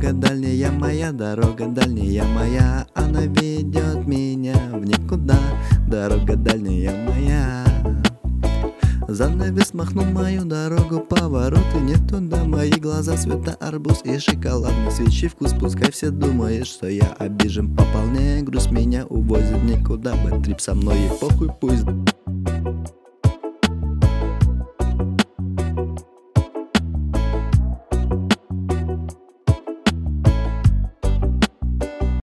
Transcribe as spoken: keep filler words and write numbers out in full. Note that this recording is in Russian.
Дорога дальняя моя, дорога дальняя моя, она ведет меня в никуда. Дорога дальняя моя. Занавес махнул мою дорогу, повороты не туда. Мои глаза цвета арбуз и шоколадный свечи вкус. Пускай все думают, что я обижен, пополняя грусть меня увозит никуда. Бэтрип со мной и похуй пусть.